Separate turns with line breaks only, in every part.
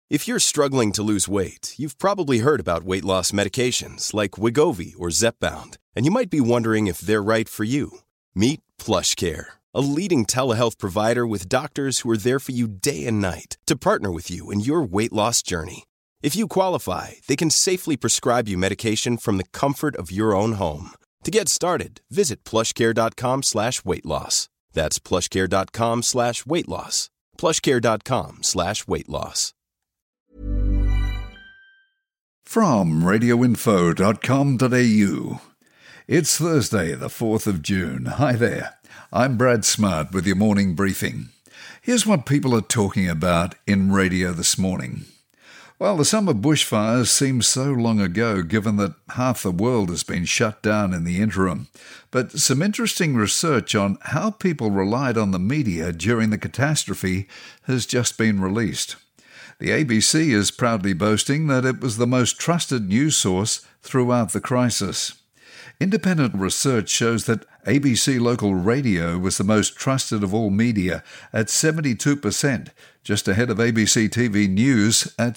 If you're struggling to lose weight, you've probably heard about weight loss medications like Wegovy or Zepbound, and you might be wondering if they're right for you. Meet PlushCare, a leading telehealth provider with doctors who are there for you day and night to partner with you in your weight loss journey. If you qualify, they can safely prescribe you medication from the comfort of your own home. To get started, visit plushcare.com/weightloss. That's plushcare.com/weightloss. plushcare.com/weightloss.
From radioinfo.com.au. It's Thursday, the 4th of June. Hi there. I'm Brad Smart with your morning briefing. Here's what people are talking about in radio this morning. Well, the summer bushfires seem so long ago, given that half the world has been shut down in the interim. But some interesting research on how people relied on the media during the catastrophe has just been released. The ABC is proudly boasting that it was the most trusted news source throughout the crisis. Independent research shows that ABC local radio was the most trusted of all media at 72%, just ahead of ABC TV News at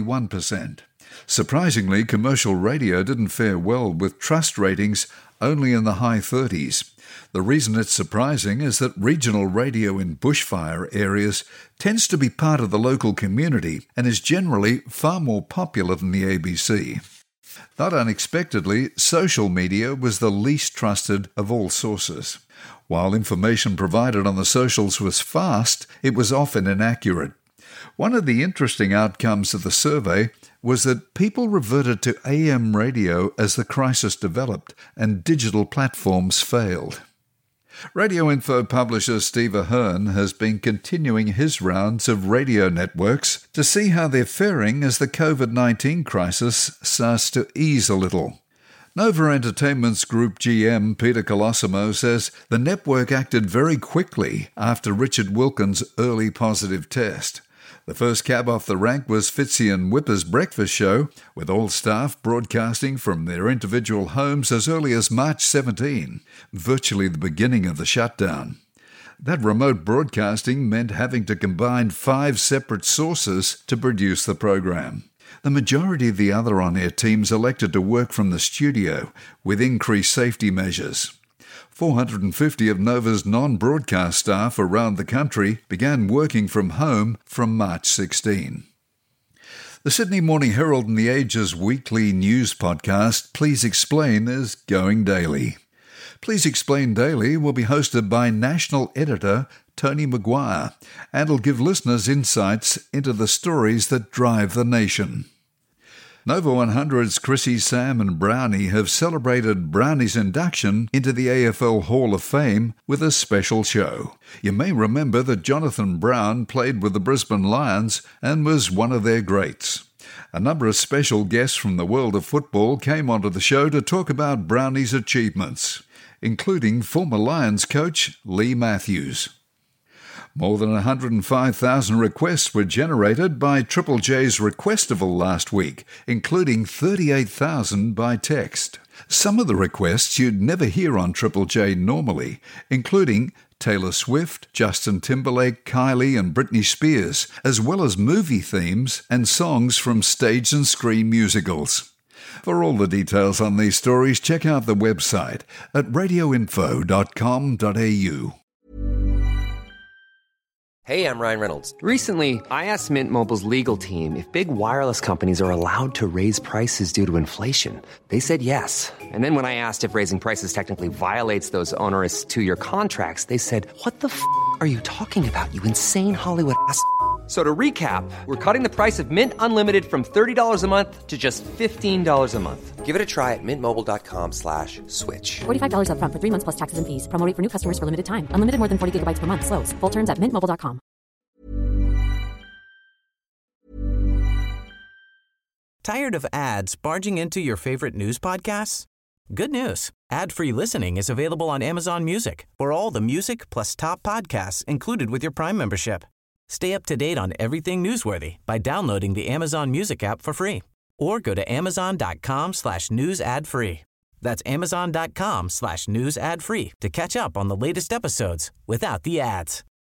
71%. Surprisingly, commercial radio didn't fare well, with trust ratings only in the high 30s. The reason it's surprising is that regional radio in bushfire areas tends to be part of the local community and is generally far more popular than the ABC. Not unexpectedly, social media was the least trusted of all sources. While information provided on the socials was fast, it was often inaccurate. One of the interesting outcomes of the survey was that people reverted to AM radio as the crisis developed and digital platforms failed. Radio Info publisher Steve Ahern has been continuing his rounds of radio networks to see how they're faring as the COVID-19 crisis starts to ease a little. Nova Entertainment's Group GM Peter Colosimo says the network acted very quickly after Richard Wilkins' early positive test. The first cab off the rank was Fitzy and Whipper's breakfast show, with all staff broadcasting from their individual homes as early as March 17, virtually the beginning of the shutdown. That remote broadcasting meant having to combine 5 separate sources to produce the program. The majority of the other on-air teams elected to work from the studio, with increased safety measures. 450 of Nova's non-broadcast staff around the country began working from home from March 16. The Sydney Morning Herald and The Age's weekly news podcast, Please Explain, is going daily. Please Explain Daily will be hosted by national editor Tony Maguire and will give listeners insights into the stories that drive the nation. Nova 100's Chrissy, Sam and Brownie have celebrated Brownie's induction into the AFL Hall of Fame with a special show. You may remember that Jonathan Brown played with the Brisbane Lions and was one of their greats. A number of special guests from the world of football came onto the show to talk about Brownie's achievements, including former Lions coach Lee Matthews. More than 105,000 requests were generated by Triple J's Requestival last week, including 38,000 by text. Some of the requests you'd never hear on Triple J normally, including Taylor Swift, Justin Timberlake, Kylie and Britney Spears, as well as movie themes and songs from stage and screen musicals. For all the details on these stories, check out the website at radioinfo.com.au.
Hey, I'm Ryan Reynolds. Recently, I asked Mint Mobile's legal team if big wireless companies are allowed to raise prices due to inflation. They said yes. And then when I asked if raising prices technically violates those onerous 2-year contracts, they said, "What the f*** are you talking about, you insane Hollywood ass?" So to recap, we're cutting the price of Mint Unlimited from $30 a month to just $15 a month. Give it a try at mintmobile.com/switch.
$45 up front for 3 months plus taxes and fees. Promo rate for new customers for limited time. Unlimited more than 40 gigabytes per month. Slows full terms at mintmobile.com.
Tired of ads barging into your favorite news podcasts? Good news. Ad-free listening is available on Amazon Music for all the music plus top podcasts included with your Prime membership. Stay up to date on everything newsworthy by downloading the Amazon Music app for free or go to amazon.com/news ad free. That's amazon.com/news ad free to catch up on the latest episodes without the ads.